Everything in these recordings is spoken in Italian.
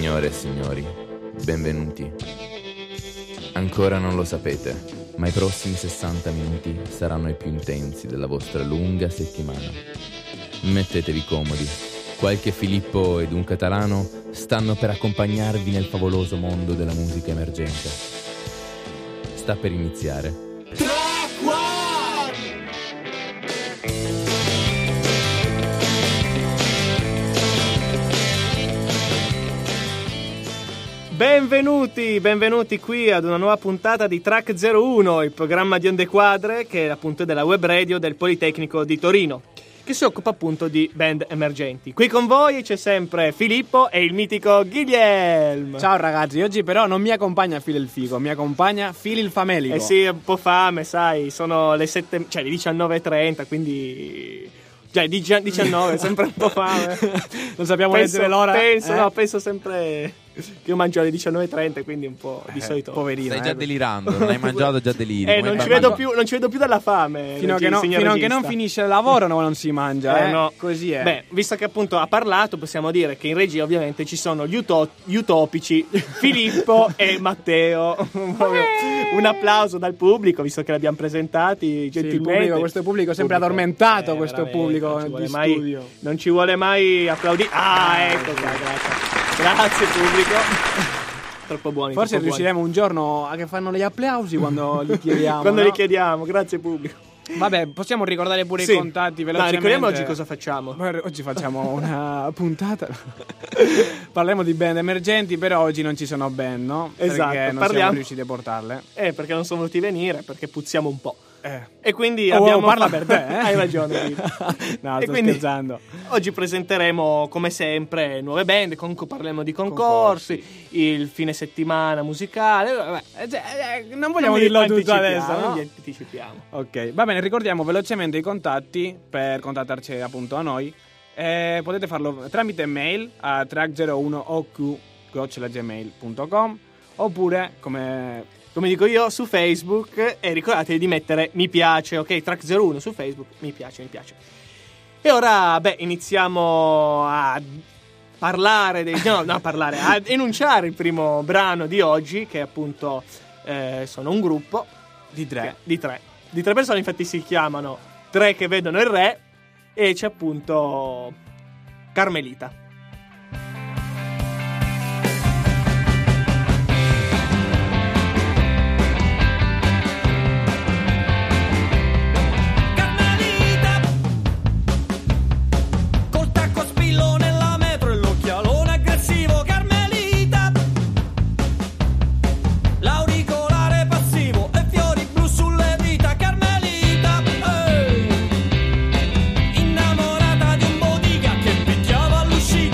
Signore e signori, benvenuti. Ancora non lo sapete, ma i prossimi 60 minuti saranno i più intensi della vostra lunga settimana. Mettetevi comodi. Qualche Filippo ed un catalano stanno per accompagnarvi nel favoloso mondo della musica emergente. Sta per iniziare. Benvenuti qui ad una nuova puntata di Track 01, il programma di Onde Quadre che appunto è della web radio del Politecnico di Torino, che si occupa appunto di band emergenti. Qui con voi c'è sempre Filippo e il mitico Guglielmo. Ciao ragazzi, oggi però non mi accompagna Fili il figo, mi accompagna Fili il famelico. Eh sì, un po' fame, sai, sono le 19:30, quindi... Già, 19, sempre un po' fame. Non sappiamo leggere l'ora. Penso sempre che io mangio alle 19:30, quindi un po' di solito. Poverino. Stai già delirando, non hai mangiato, già deliri. Non ci vedo più dalla fame. Fino a che non finisce il lavoro non si mangia. No. Così è. Beh, visto che appunto ha parlato, possiamo dire che in regia ovviamente ci sono gli utopici Filippo e Matteo. Un applauso dal pubblico, visto che li abbiamo presentati gentilmente. Questo pubblico sempre addormentato, questo pubblico di studio. Non ci vuole mai applaudire. Ecco qua, grazie pubblico. Troppo buoni. Forse riusciremo un giorno a che fanno gli applausi quando li chiediamo. Li chiediamo, grazie pubblico. Vabbè, possiamo ricordare pure i contatti velocemente. Ricordiamo oggi cosa facciamo. Oggi facciamo una puntata. Parliamo di band emergenti, però oggi non ci sono band, no? Esatto, perché non siamo riusciti a portarle. Perché non sono voluti venire, perché puzziamo un po'. E quindi parla per te, Hai ragione. No, sto scherzando. Oggi presenteremo come sempre nuove band, comunque parleremo di concorsi, il fine settimana musicale. Non vogliamo dirlo tutto adesso, no? Non vi anticipiamo. Ok, va bene, ricordiamo velocemente i contatti per contattarci appunto a noi. Potete farlo tramite mail a track01oq@gmail.com oppure come dico io su Facebook, e ricordatevi di mettere mi piace, ok? Track 01 su Facebook, mi piace. E ora, iniziamo a parlare a enunciare il primo brano di oggi, che appunto sono un gruppo di tre persone, infatti si chiamano Tre che vedono il re, e c'è appunto Carmelita. Innamorata di un bodyguard che picchiava all'uscita.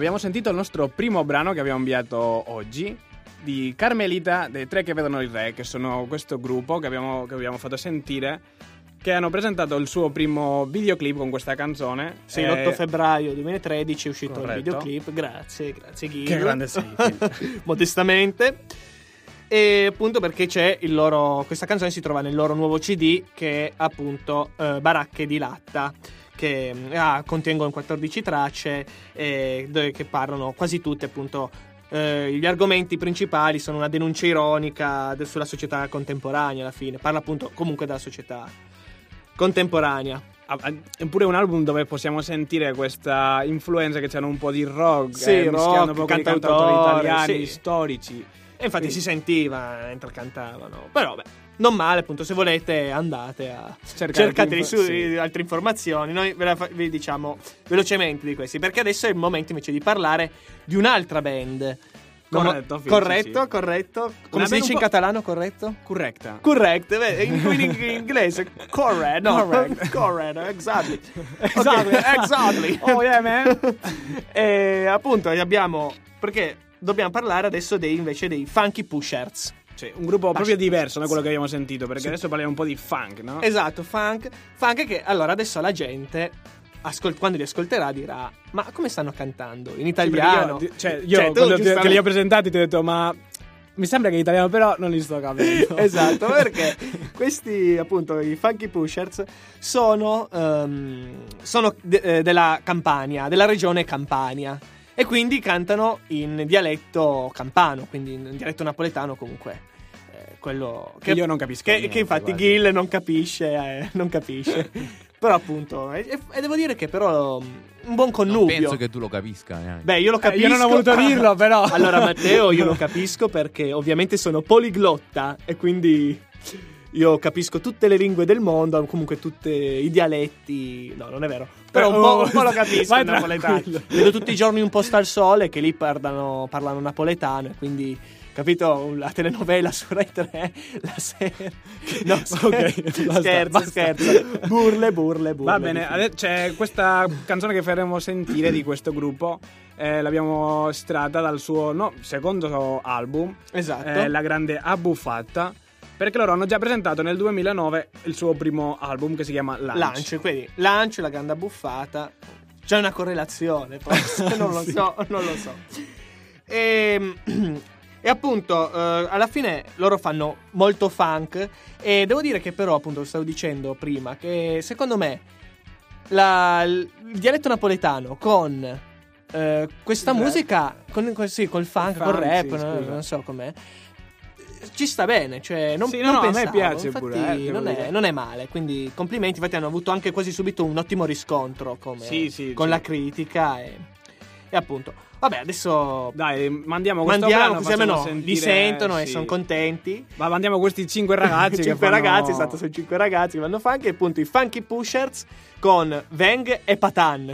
abbiamo sentito il nostro primo brano che abbiamo inviato oggi, di Carmelita, dei Tre che vedono il re, che sono questo gruppo che abbiamo fatto sentire, che hanno presentato il suo primo videoclip con questa canzone. Sì, l'8 febbraio 2013 è uscito corretto. il videoclip. Grazie Gil. Che grande sei. Modestamente. E appunto perché c'è il loro... Questa canzone si trova nel loro nuovo CD, che è appunto Baracche di latta, che contengono 14 tracce che parlano quasi tutte appunto. Gli argomenti principali sono una denuncia ironica sulla società contemporanea, alla fine parla appunto comunque della società contemporanea. È pure un album dove possiamo sentire questa influenza che c'hanno un po' di rock, sì, mischiando un po' con i cantautori italiani, sì, storici. E infatti si sentiva mentre cantavano. Però beh, non male, appunto, se volete andate a cercate altre informazioni. Noi vi diciamo velocemente di questi, perché adesso è il momento invece di parlare di un'altra band. Corretto. Come si dice in catalano, corretto? Correcta. Correct, in inglese correct. No, correct, exactly. Oh yeah, man. E appunto abbiamo, perché dobbiamo parlare adesso invece dei Funky Pushers. Cioè, un gruppo proprio diverso da quello che abbiamo sentito, perché adesso parliamo un po' di funk, no? Esatto, funk che allora adesso la gente quando li ascolterà dirà: ma come stanno cantando? In italiano? Io quando te li ho presentati ti ho detto: ma mi sembra che in italiano, però non li sto capendo. Esatto, perché questi appunto i Funky Pushers sono della Campania, della regione Campania, e quindi cantano in dialetto campano, quindi in dialetto napoletano comunque. Quello che io non capisco niente, che infatti quasi. Gil non capisce. Però appunto e devo dire che però un buon connubio. Non penso che tu lo capisca neanche. Beh, io lo capisco. Io non ho voluto dirlo, però. Allora Matteo, io lo capisco perché ovviamente sono poliglotta e quindi io capisco tutte le lingue del mondo, comunque tutti i dialetti. No, non è vero. Però un po' lo capisco il napoletano. Vedo tutti i giorni Un posto al sole, che lì parlano napoletano, e quindi capito, la telenovela su Rai 3 la sera. No, scherzo. Burle. Va bene, c'è questa canzone che faremo sentire di questo gruppo. L'abbiamo estratta dal suo secondo album. Esatto. La grande abbuffata. Perché loro hanno già presentato nel 2009 il suo primo album che si chiama Lunch. Quindi Lunch, la grande abbuffata. C'è una correlazione, forse, non lo so. E appunto alla fine loro fanno molto funk, e devo dire che però appunto stavo dicendo prima che secondo me il dialetto napoletano con questa musica col funk, col rap, non so com'è, ci sta bene, cioè non pensavo, a me piace infatti, pure, non è male, quindi complimenti, infatti hanno avuto anche quasi subito un ottimo riscontro con la critica e appunto vabbè, adesso dai, mandiamo questo brano, così almeno sentire, li sentono e sono contenti. Ma mandiamo questi 5 ragazzi esatto, sono 5 ragazzi che fanno funk, e appunto i Funky Pushers con Veng e Patan.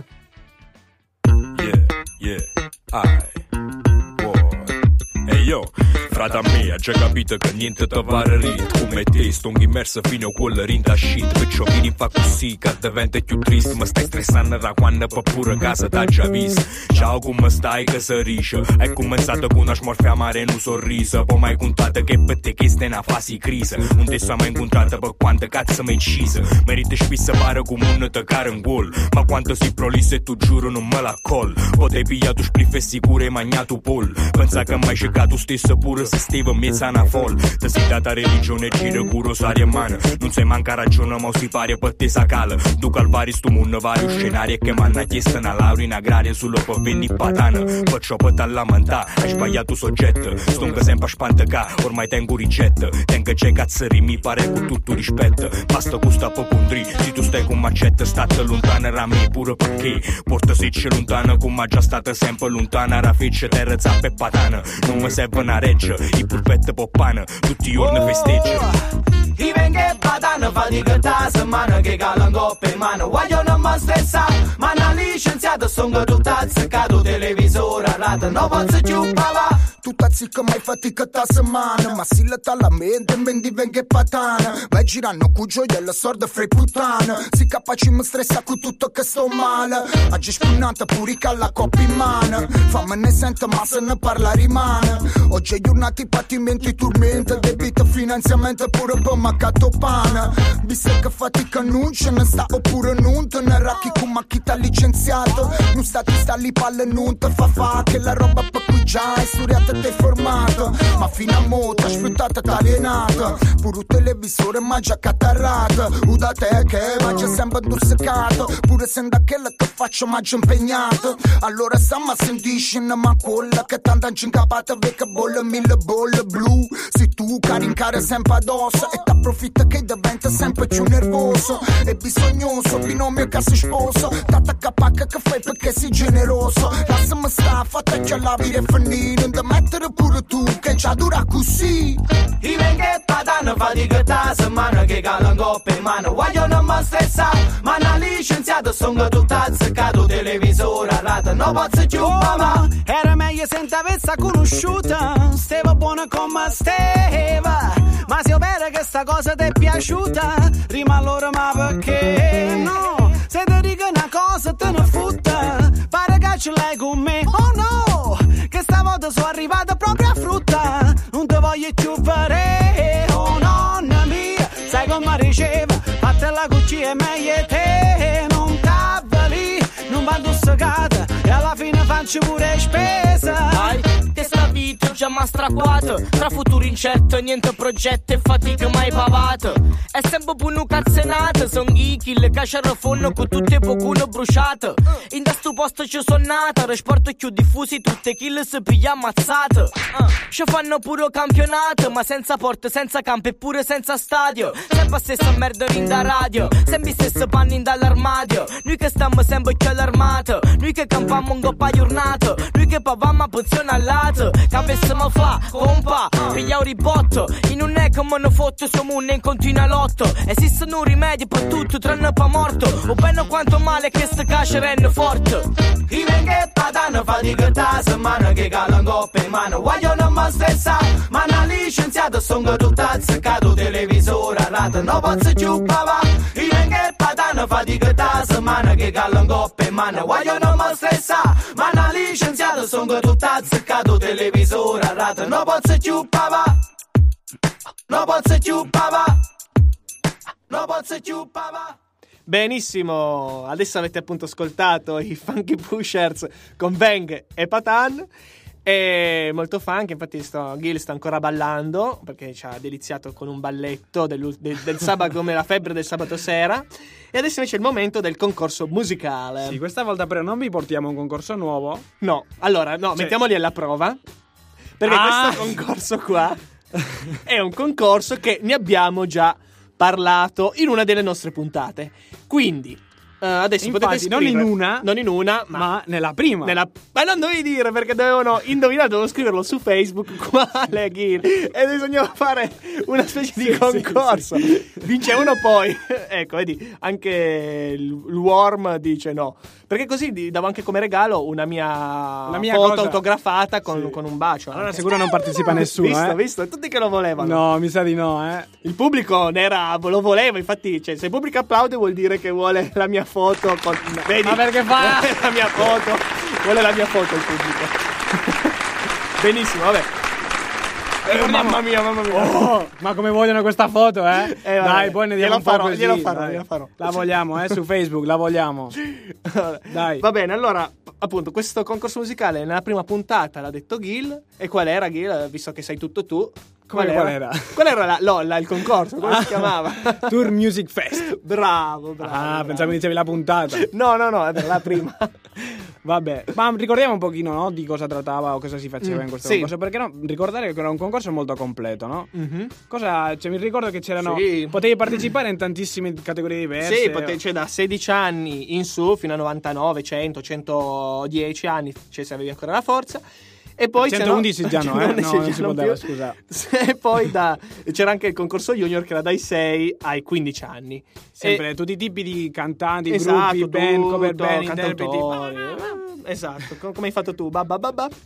Ehi yo, frata mia, già capito che niente ti va a rit. Come te, sto immerso fino a quella rinda shit. Perciò chi fa così che diventa più triste. Ma stai stressando da quando per pure casa t'ha già visto. Ciao, come stai che si riesce? Hai cominciato con una smorfia amare e un sorriso. Poi mai contato che per te che stai in una fase di crisi. Non ti sei mai incontrato per quanto cazzo mi hai inciso. Meriti spesso pare come un te caro in gol. Ma quanto si prolisse e tu giuro non me la col. Poi ti pigliato spliff e sicuro e magnato pol. Pensa che mai tu stesso pure se stavo in mezzo a una folla. Ti sei data religione e giro curo saria in mano. Non sei manca ragione ma si pare per te sa cala. Tu calvari sto mondo vario scenari e che m'hanno chiesto una laurea in agraria solo per venire patana. Perciò per te lamentare hai sbagliato soggetto. Stonca sempre a spantacà, ormai tengo ricetta. Tengo c'è cazzeri mi pare con tutto rispetto. Basta con sta popondri, se tu stai con macetta state lontana da me pure perché porta se c'è lontana come già stata sempre lontana. Ra fecce terra zappa e patana. Non mi serve una reggia, i pulpette poppana, tutti i giorni festeggia. I venga e patana, fatica da settimana, che calano coppe in mano, vogliono mi stressare, ma una licenziata sono tutta azzeccato, televisore, rata, non posso più pavà. tutta zicca mai fatica ta settimana. Ma si la la mente e ben divenga patana. Vai girando cu gioiello sorda fra i puttana. Si capaci mi stressa cu tutto che sto male. Oggi spunnata purica la coppa in mano. Fammi ne sento ma se ne parla rimane. Oggi è giornati patimenti turmenta. Debito finanziamento pure per maccato pane. Visse che fatica non ce ne sta oppure non te ne racchi con macchita licenziato. Non stati sta lì palle non te fa che la roba per cui già è studiata e formato. Ma fino a mo' t'ha aspettata alienata. Pure il televisore ma già catarrata. Da te che ma già sempre dussecato. Pure se da quella che faccio ma già impegnato. Allora sta ma sentisci ma quella che tanta incapata vecchia bolle mille bolle blu. Se tu caricare sempre addosso e t'approfitta che diventa sempre più nervoso e bisognoso, binomio che si sposo. Tata capacca che fai perché sei generoso. Lasciami sta, fatta già la vita è finita. Non ti mettere pure tu che già dura così. I venga patana fatica da settimana che cala in coppa in mano. Vogliono mi stressare, ma una licenziata sono tutta azzeccato. Televisore a rata, non posso più mamma. Era meglio se non t'avessi conosciuta. Steva buona come steva. Ma se io vedo che sta cosa ti è piaciuta, rima allora ma perché no? Se ti dico una cosa te ne futta. Pare che ce l'hai con me, oh no! Che stavolta sono arrivata proprio a frutta. Non ti voglio più fare, oh nonna mia. Sai come riceva, fatta la cucina è meglio te. Non t'avvali, non vado staccata e alla fine faccio pure spesa. Dai, che sta vita già m'ha strappato. Tra futuro incerto, niente progetto e fatica mai pavato. È sempre pure un cazzenato. Son i kill che sciarrofonno con tutte pocuno bruciato. In questo posto ci sono nata. Trasporto più diffusi, tutte kill si piglia ammazzato. Ci fanno pure campionato, ma senza porte, senza campo e pure senza stadio. Sempre stessa merda in da radio, sempre stesse panni dall'armadio. Noi che stiamo sempre più allarmato, noi che campiamo un coppa giornato, noi che pavamo a pozione al lato. Che avessimo fa, compa, pigliamo ribotto. In un è come ne fotto, siamo un in continua lotto. Esistono rimedi per tutto, tranne per morto. O bene quanto male che sta caccia rende forte. I venga patana fatica da settimana che cala in coppa in mano. Vogliono mi stressare, ma una licenziata sono tutta azzeccato. Televisore a rata, non posso più papà. I venga patana fatica da settimana che cala in coppa in mano. Vogliono mi stressare, ma una licenziata sono tutta azzeccato. Televisore a rata, non posso più papà. Non posso più papà. Non posso più papà. Benissimo, adesso avete appunto ascoltato i Funky Pushers con Bang e Patan. È molto funky, infatti Gil sta ancora ballando perché ci ha deliziato con un balletto del sabato, come la febbre del sabato sera. E adesso invece è il momento del concorso musicale. Sì, questa volta però non vi portiamo un concorso nuovo. No, allora, no, mettiamoli alla prova. Perché questo concorso qua è un concorso che ne abbiamo già parlato in una delle nostre puntate. Quindi adesso infatti, potete scrivere, non in una, ma nella prima. Ma non dovevi dire, perché dovevano indovinare, dovevano scriverlo su Facebook quale Gil, e bisognava fare una specie di concorso. Vince uno, poi ecco, vedi, anche il Worm dice no, perché così davo anche come regalo una mia foto cosa autografata con un bacio. Allora sicuro non partecipa nessuno. Visto, tutti che lo volevano. No, mi sa di no, Il pubblico lo voleva, infatti, cioè, se il pubblico applaude vuol dire che vuole la mia foto con... Vedi? Ma perché fa? La mia foto. Vuole la mia foto il pubblico. Benissimo, vabbè. Mamma mia. Oh, ma come vogliono questa foto, Dai, poi ne diamo un po' così. Glielo farò. La vogliamo, su Facebook, la vogliamo. Dai. Va bene, allora, appunto, questo concorso musicale nella prima puntata l'ha detto Gil. E qual era, Gil? Visto che sai tutto tu. Qual era? Qual era il concorso? Come si chiamava? Tour Music Fest. Bravo. Pensavo dicevi la puntata. No, è la prima. Vabbè, ma ricordiamo un pochino, no, di cosa trattava o cosa si faceva in questo concorso, perché no, ricordare che era un concorso molto completo, no? Mm-hmm. Mi ricordo che c'erano, potevi partecipare in tantissime categorie diverse. Sì, da 16 anni in su fino a 99, 100, 110 anni, se avevi ancora la forza. E poi 111 già no, non si poteva, scusa. E poi c'era anche il concorso junior che era dai 6 ai 15 anni. Sempre tutti i tipi di cantanti, esatto, gruppi, band, cover band, interpreti. Esatto, come hai fatto tu,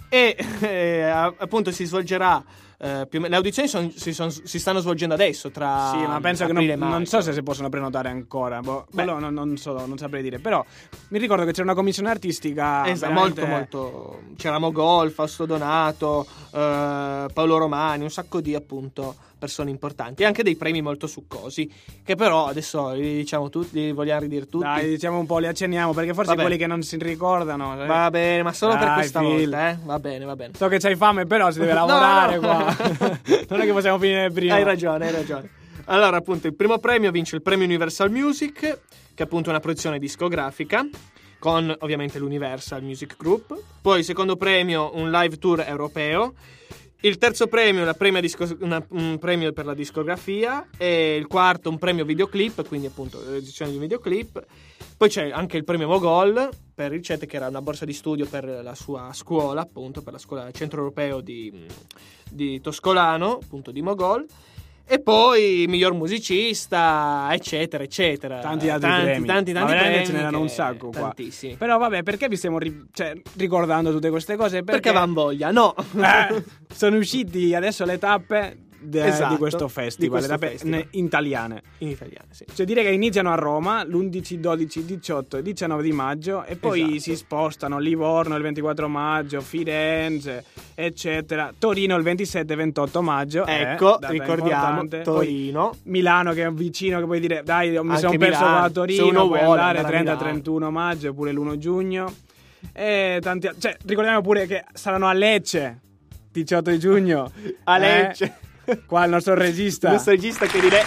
E appunto si svolgerà. Le audizioni si stanno svolgendo adesso tra sì, ma penso che non non so se si possono prenotare ancora. Quello non saprei dire. Però mi ricordo che c'era una commissione artistica. Esatto, molto. C'era Mogol, Fausto Donato, Paolo Romani, un sacco di appunto persone importanti e anche dei premi molto succosi. Che però adesso li diciamo tutti, li vogliamo ridire tutti. Dai, diciamo un po', li accenniamo perché forse quelli che non si ricordano. Va bene, ma solo per questa volta, Va bene. So che c'hai fame, però si deve lavorare qua. Non è che possiamo finire prima. Hai ragione. Allora, appunto, il primo premio vince il premio Universal Music, che è appunto una produzione discografica con ovviamente l'Universal Music Group. Poi il secondo premio un live tour europeo. Il terzo premio un premio per la discografia. E il quarto un premio videoclip, quindi appunto l'edizione di un videoclip. Poi c'è anche il premio Mogol per il CET, che era una borsa di studio per la sua scuola, appunto per la scuola Centro Europeo di Toscolano, appunto di Mogol. E poi miglior musicista, eccetera. Tanti altri premi. Tanti premi. Ce n'erano un sacco qua. Tantissimi. Però vabbè, perché vi stiamo ricordando tutte queste cose? Perché van voglia, no? Sono usciti adesso le tappe di questo festival, le tappe in italiane. In italiane, sì. Cioè dire che iniziano a Roma l'11, 12, 18 e 19 di maggio e poi si spostano Livorno il 24 maggio, Firenze, eccetera. Torino il 27 e 28 maggio. Ecco, ricordiamo, Torino. Poi Milano che è vicino, che puoi dire dai, mi sono perso a Torino, puoi andare 30-31 maggio oppure l'1 giugno. E tanti, ricordiamo pure che saranno a Lecce 18 di giugno. A Lecce. Qua il nostro regista. Il nostro regista che direi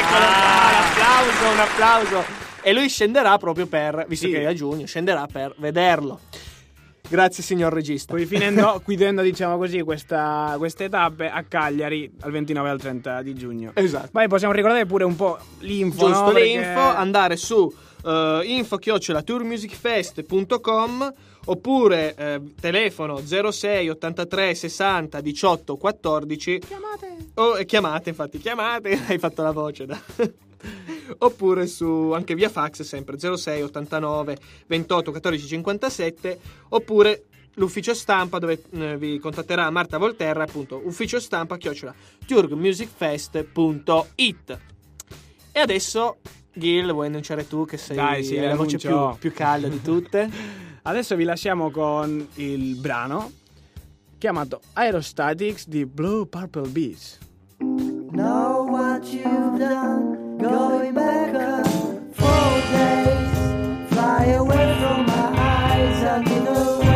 un applauso. E lui scenderà proprio visto che è a giugno, scenderà per vederlo. Grazie signor regista. Poi chiudendo diciamo così queste tappe a Cagliari al 29 al 30 di giugno. Esatto. Poi possiamo ricordare pure un po' l'info. Giusto, no? l'info, andare su info@tourmusicfest.com oppure telefono 06 83 60 18 14. Chiamate, hai fatto la voce oppure su anche via fax sempre 06 89 28 14 57 oppure l'ufficio stampa dove vi contatterà Marta Volterra, appunto ufficio stampa @tourmusicfest.it. E adesso Gil, vuoi annunciare tu che sei la voce più calda di tutte? Adesso vi lasciamo con il brano chiamato Aerostatics di Blue Purple Beach. Know what you've done, going back up 4 days, fly away from my eyes and get away.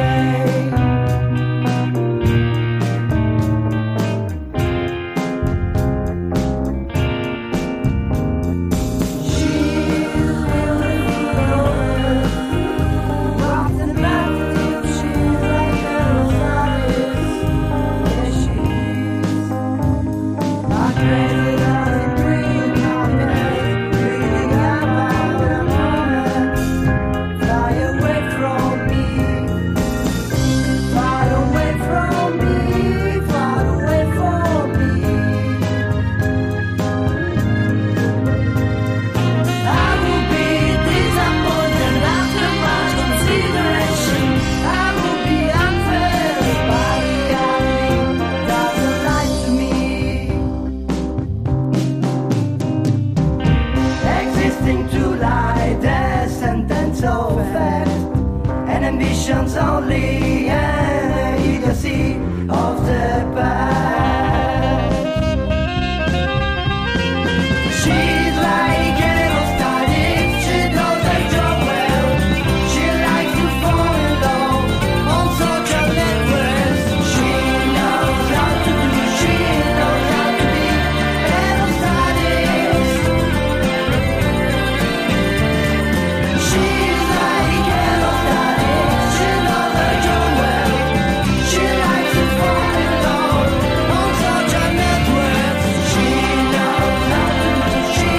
Only an idiocy of the past. She's like aerostatic, she does her job well. She likes to fall in love on social networks. She knows how to be aerostatic. She's like aerostatic.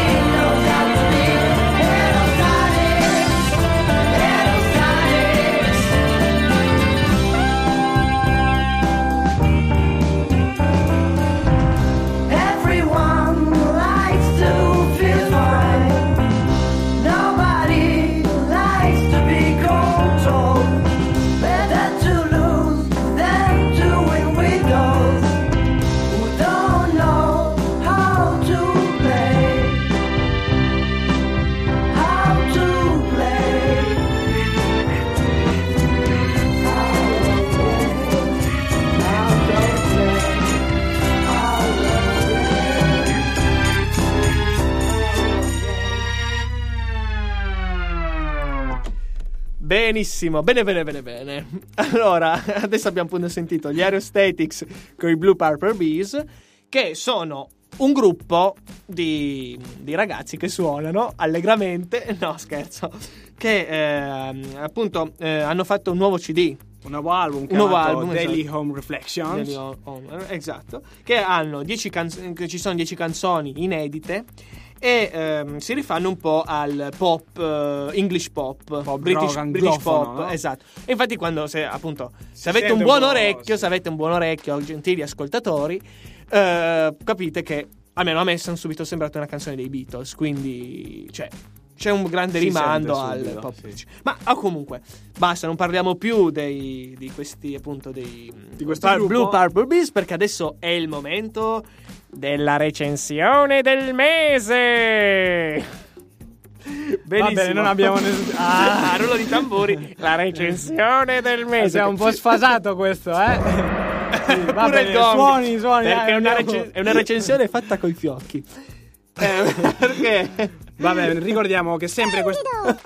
Benissimo, bene. Allora, adesso abbiamo appunto sentito gli Aerostatics con i Blue Purple Bees, che sono un gruppo di ragazzi che suonano allegramente, no scherzo, che appunto hanno fatto un nuovo CD. Un nuovo album chiamato Daily esatto. Home Reflections. Daily Home, esatto. Che hanno che ci sono 10 canzoni inedite e si rifanno un po' al pop, English pop, British pop, no? esatto. E infatti quando se avete un buon orecchio, gentili ascoltatori, capite che almeno a me sono subito sembrate una canzone dei Beatles, quindi c'è un grande rimando al pop. Sì. Ma comunque basta, non parliamo più di questi appunto di questo Blue Purple Bees, perché adesso è il momento della recensione del mese. Benissimo. Va bene, non abbiamo rullo di tamburi. La recensione del mese. È un po' sfasato questo, Sì, va bene, suoni. Perché è una recensione fatta coi fiocchi. Perché? Va bene, ricordiamo che sempre questo.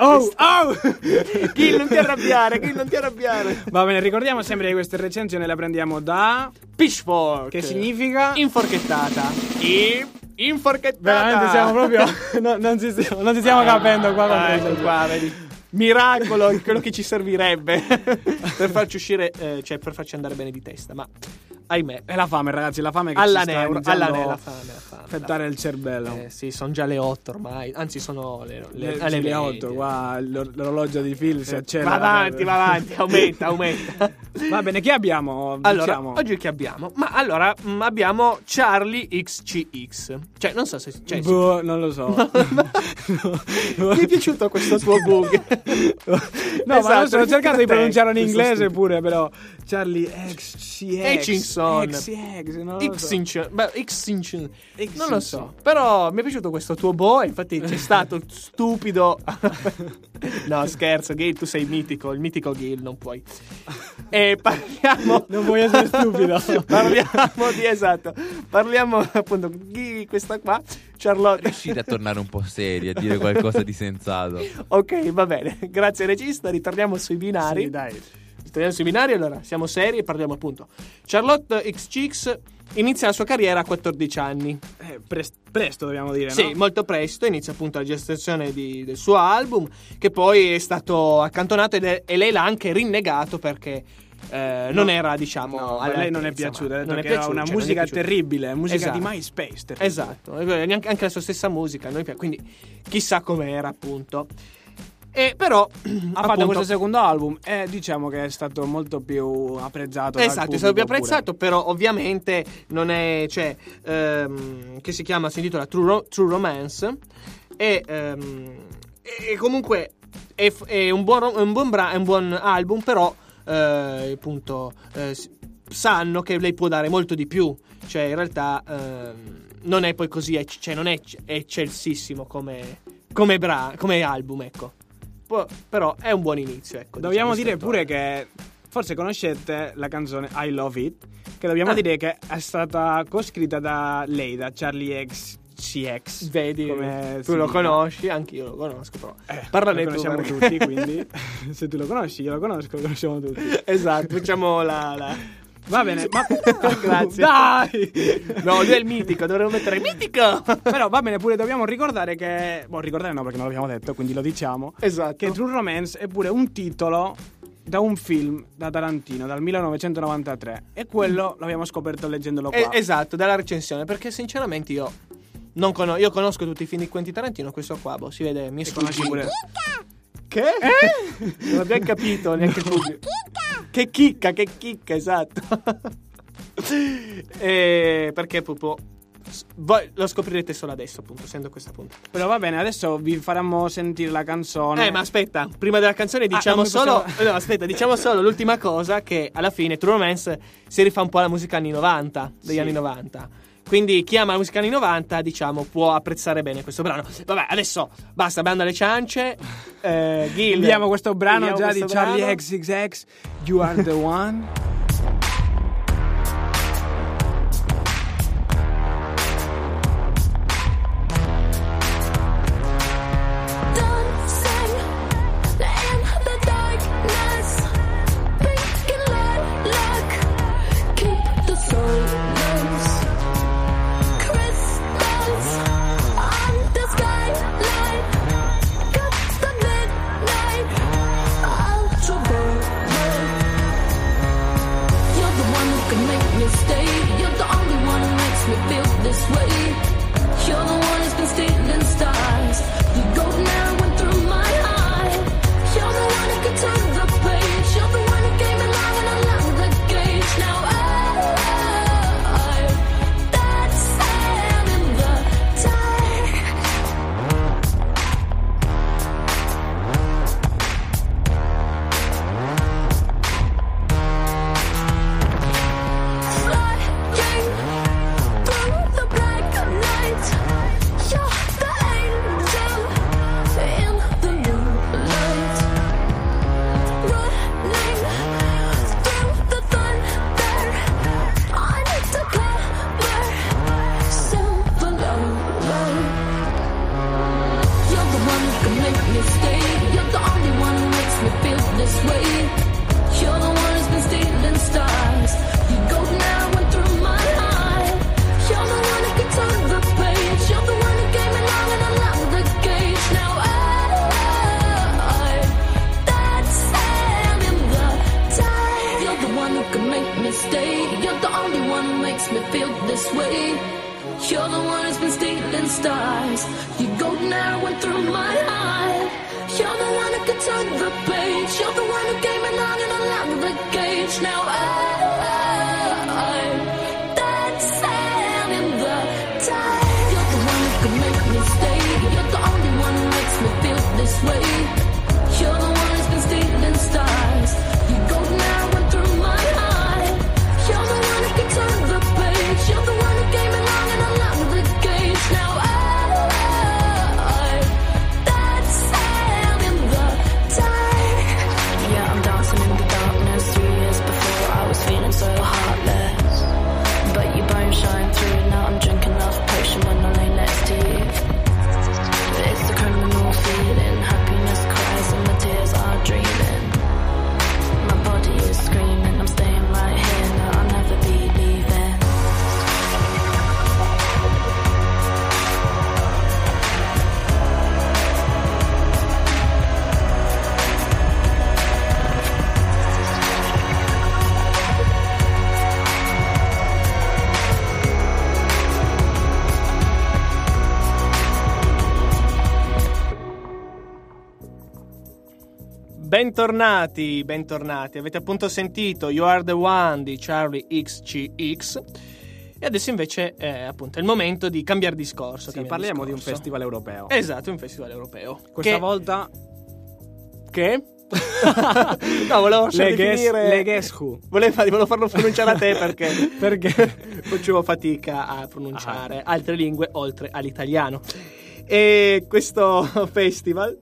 Gil, non ti arrabbiare. Va bene, ricordiamo sempre che queste recensioni le prendiamo da Pitchfork, che significa inforchettata. Inforchettata. Veramente siamo proprio non ci stiamo capendo qua. Vedi. Miracolo, quello che ci servirebbe per farci uscire, per farci andare bene di testa, ma ahimè. È la fame, ragazzi, la fame che alla ci sta neuro, iniziando la fame. affettare il cervello. Sì, sono già le 8 ormai, anzi sono le 8, qua l'orologio di Phil si accende. Va avanti, aumenta. Va bene, chi abbiamo? Allora, diciamo. oggi chi abbiamo? Ma allora, abbiamo Charlie XCX. Cioè, non so se non lo so. Mi è piaciuto questo tuo bug. No, ma non ho cercato di pronunciarlo in inglese pure, però Charlie XCX, non lo so, però mi è piaciuto questo tuo infatti c'è stato stupido. No, scherzo, Gil, tu sei mitico, il mitico Gil, non puoi. E parliamo, non vuoi essere stupido. Parliamo appunto di questa qua, Charlotte. Riuscite a tornare un po' seri, a dire qualcosa di sensato. Ok, va bene, grazie regista, ritorniamo sui binari. Sì, dai. Ritorniamo sui binari, allora siamo seri e parliamo appunto. Charlotte XCX inizia la sua carriera a 14 anni. Presto dobbiamo dire, sì, no? Molto presto. Inizia appunto la gestazione del suo album, che poi è stato accantonato e lei l'ha anche rinnegato perché non era, diciamo, a lei non è piaciuta, non è piaciuta, era una musica terribile, musica di MySpace terribile. Esatto, anche la sua stessa musica, quindi chissà com'era appunto. E però ha fatto questo secondo album e diciamo che è stato molto più apprezzato. Esatto, è stato più apprezzato, però ovviamente non è, che si chiama, True Romance e comunque è un buon album, però appunto sanno che lei può dare molto di più, cioè in realtà non è poi così, non è eccelsissimo come album, ecco. Però è un buon inizio, ecco. Dobbiamo dire pure che forse conoscete la canzone I Love It, che dobbiamo dire che è stata coscritta da lei, da Charlie XCX. Vedi, tu lo conosci, anche io lo conosco, però parlane tu. Lo conosciamo tutti, quindi se tu lo conosci, io lo conosco, lo conosciamo tutti. Esatto, facciamo la... Va bene, ma grazie. Dai! No, lui è il mitico, dovremmo mettere mitico. Però va bene, pure dobbiamo ricordare che... ricordare no, perché non l'abbiamo detto, quindi lo diciamo. Esatto. Che True Romance è pure un titolo da un film da Tarantino, dal 1993. E quello l'abbiamo scoperto leggendolo qua. Esatto, dalla recensione, perché sinceramente io conosco tutti i film di Quentin Tarantino, questo qua, si vede, mi scusi pure. Che? Non abbiamo capito neanche il pubblico. Che chicca, esatto. Perché proprio voi lo scoprirete solo adesso, appunto, essendo questa puntata. Però va bene, adesso vi faremo sentire la canzone. Ma aspetta, prima della canzone diciamo solo l'ultima cosa, che alla fine True Romance si rifà un po' alla musica anni 90, degli anni 90. Quindi chi ama la musica anni 90, diciamo, può apprezzare bene questo brano. Vabbè, adesso basta, bando alle ciance. Gil, abbiamo questo brano già di Charlie XCX, You Are The One. Dancing in the dark stealing stars. You golden arrow went through my heart. You're the one who could turn the page. You're the one who came along and unlocked the cage. Now that sand in the tide. Flying through the black night. You're the angel in the moonlight. Running through the thunder. I need to cover silver lover. You're the one who can make me stay. You're the only one who makes me feel this way. You're the one who's been stealing stars. You golden arrow went through my heart. You're the one who can turn the page. You're the one who came along and unlocked the cage. Now that sand in the tide. You're the one who can make me stay. You're the only one who makes me feel this way. You're the one who's been stealing stars. You golden arrow went through my heart. You're the one who could turn the page. You're the one who came along and unlocked the cage. Now that sand in the tide. You're the one who can make me stay. You're the only one who makes me feel this way. You're the one who's been stealing stars. You golden arrow went through my heart. You're the one who could turn the page. You're the one who came along and unlocked the cage. Now that sand in the tide. Yeah, I'm dancing in the darkness. 3 years before I was feeling so heartless, but your bones shine through. Now I'm drinking love potion when I lay next to you. It's the criminal feeling. Happiness cries and my tears are dreaming. My body is screaming. I'm staying right here. No, I'll never be leaving. Bentornati, bentornati. Avete appunto sentito You Are The One di Charlie XCX. E adesso invece appunto è il momento di cambiare discorso. Sì, parliamo di un festival europeo. Esatto, un festival europeo. Questa volta Che? No, volevo finire Le Guess Who. Volevo farlo pronunciare a te perché Perché? facevo fatica a pronunciare altre lingue oltre all'italiano. E questo festival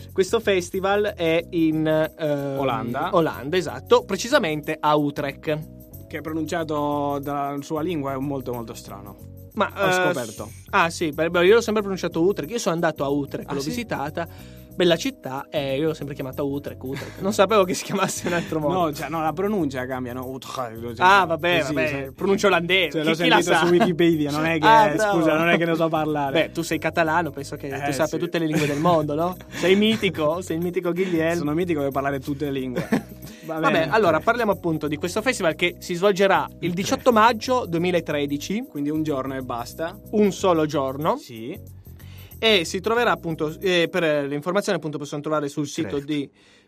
è in Olanda. Olanda, esatto, precisamente a Utrecht. Che pronunciato dalla sua lingua è molto molto strano. Ma Ho scoperto. Ah sì, io l'ho sempre pronunciato Utrecht. Io sono andato a Utrecht, l'ho sì? visitata. Bella città, e io l'ho sempre chiamata Utrecht. Non sapevo che si chiamasse in un altro modo. No, la pronuncia cambiano. Utrecht. Ah, vabbè, Così, vabbè. Pronuncio olandese. L'ho Chi la sentito sa? su Wikipedia, non è che bravo. scusa, non è che ne so parlare. Beh, tu sei catalano, penso che tu sappia sì. tutte le lingue del mondo, no? Sei mitico, sei il mitico Guglielmo. Sono mitico, devo parlare tutte le lingue. Vabbè, allora parliamo appunto di questo festival che si svolgerà il 18 maggio 2013. Quindi un giorno e basta. Un solo giorno. Sì. E si troverà appunto, per le informazioni appunto possono trovare sul sito di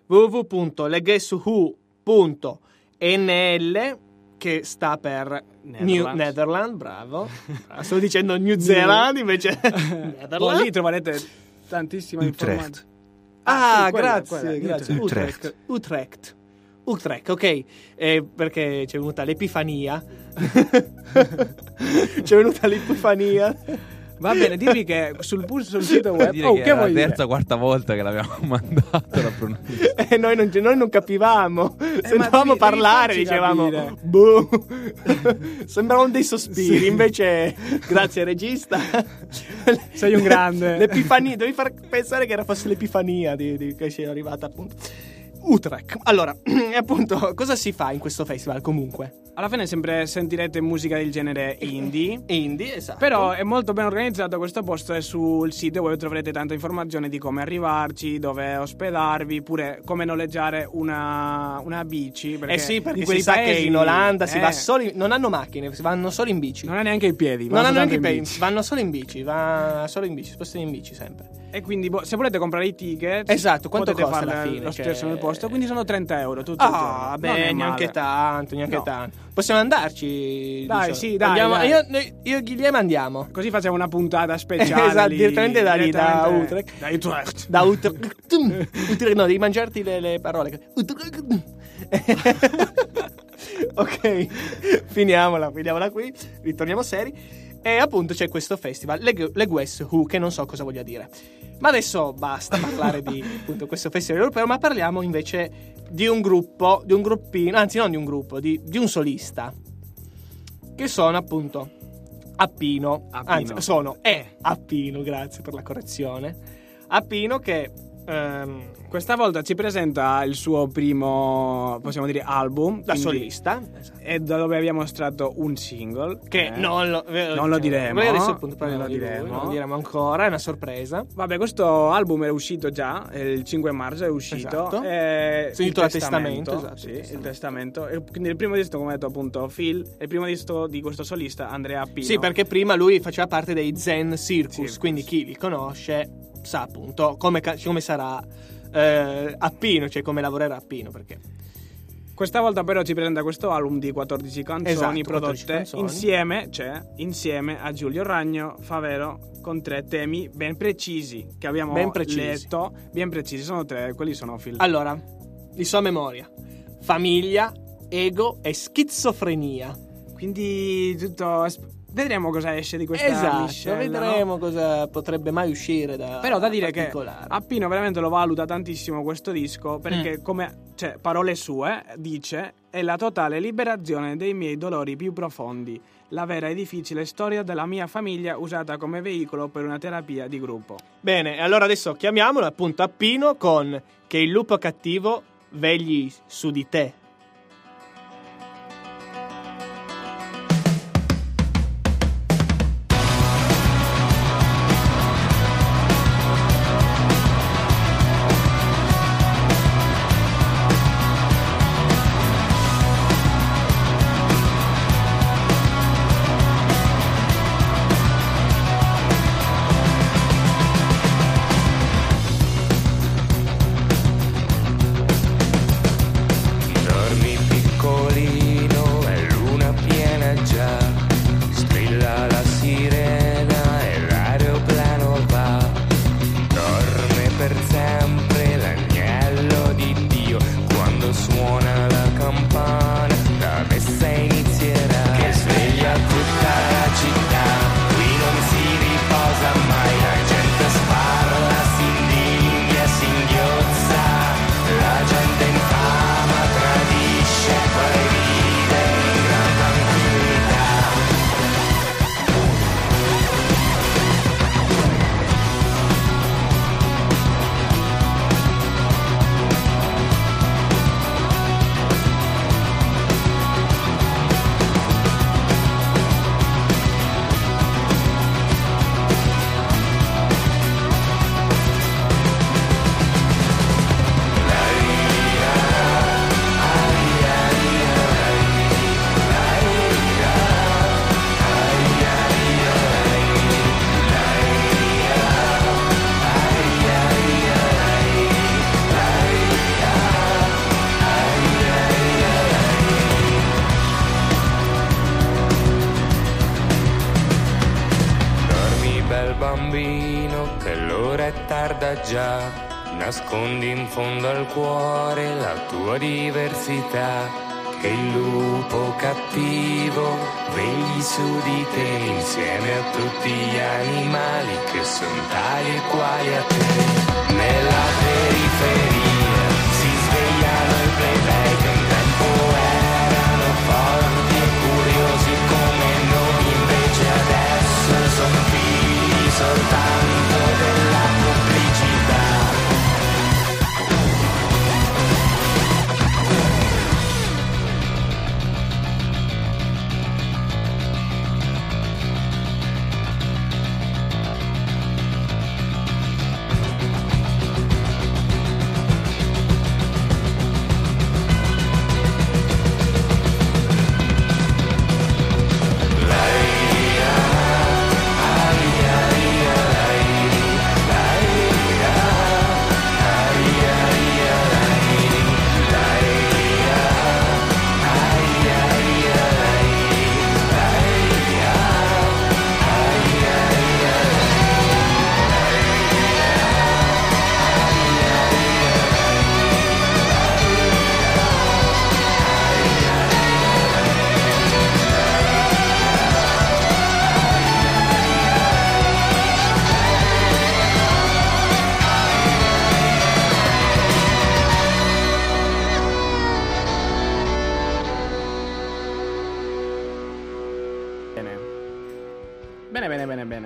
www.leguesswho.nl, che sta per New Netherlands, bravo. Stavo dicendo New Zealand invece Netherlands. Lì troverete tantissima informazione. Grazie. Utrecht, ok, perché c'è venuta l'epifania. Va bene, dimmi che sul sito web. Dire che che è la vuoi dire? terza o quarta volta che l'abbiamo mandato la pronuncia. Noi non capivamo. Se ma dovevamo devi parlare farci dicevamo capire. boh. Sembravano dei sospiri. Invece grazie regista. Sei un grande. L'epifania, devi far pensare che fosse l'epifania che ci è arrivata appunto. Utrecht. Allora, appunto, cosa si fa in questo festival comunque? Alla fine sempre sentirete musica del genere indie. Indie, esatto. Però è molto ben organizzato questo posto e sul sito web troverete tanta informazione di come arrivarci, dove ospedarvi, pure come noleggiare una bici. Perché si quei sa paesi, che in Olanda si va solo non hanno macchine, vanno solo in bici. Non ha neanche i piedi. Non hanno neanche i piedi, vanno solo in bici, si spostano in bici sempre. E quindi se volete comprare i ticket, esatto, quanto potete costa fare alla fine? Lo stesso nel posto, quindi sono 30 euro tutto il giorno. Ah, beh, neanche tanto. Possiamo andarci? Dai, sì, dai, andiamo, dai. Io e Guglielmo andiamo. Così facciamo una puntata speciale. Esatto, lì, direttamente da lì, da Utrecht. Da Utrecht. Da Utrecht. No, devi mangiarti le parole. Ok, finiamola qui. Ritorniamo seri. E appunto c'è questo festival, le Guess Who, che non so cosa voglia dire. Ma adesso basta parlare di appunto questo festival europeo, ma parliamo invece di un gruppo, di un gruppino, anzi non di un gruppo, di un solista, che sono appunto Appino. Anzi, Appino, grazie per la correzione. Appino che questa volta ci presenta il suo primo, possiamo dire, album da solista, e da dove abbiamo estratto un single che non lo diremo. Adesso appunto non lo diremo ancora, è una sorpresa. Vabbè, questo album è uscito già il 5 marzo, è uscito. Esatto. Il Testamento, esatto, sì, il Testamento. E quindi il primo disco, come ha detto appunto Phil, è il primo disco di questo solista Andrea Appino. Sì, perché prima lui faceva parte dei Zen Circus. Quindi chi li conosce sa appunto come sarà Appino, cioè come lavorerà Appino, perché questa volta però ci presenta questo album di 14 canzoni, esatto, prodotte insieme a Giulio Ragno Favero, con 3 temi ben precisi che abbiamo letto. Ben precisi, sono 3, quelli sono Phil. Allora, di sua memoria: famiglia, ego e schizofrenia. Quindi tutto. Vedremo cosa esce di questa miscela. Vedremo cosa potrebbe mai uscire da. Però da dire che Appino veramente lo valuta tantissimo questo disco, perché come parole sue dice: è la totale liberazione dei miei dolori più profondi, la vera e difficile storia della mia famiglia usata come veicolo per una terapia di gruppo. Bene, allora adesso chiamiamolo appunto Appino con Che il lupo cattivo vegli su di te. Già, nascondi in fondo al cuore la tua diversità, che il lupo cattivo vegli su di te insieme a tutti gli animali che sono tali e quali a te. Nella periferia si svegliano i plebei che un tempo erano forti e curiosi come noi, invece adesso sono figli soltanto della pubblicità.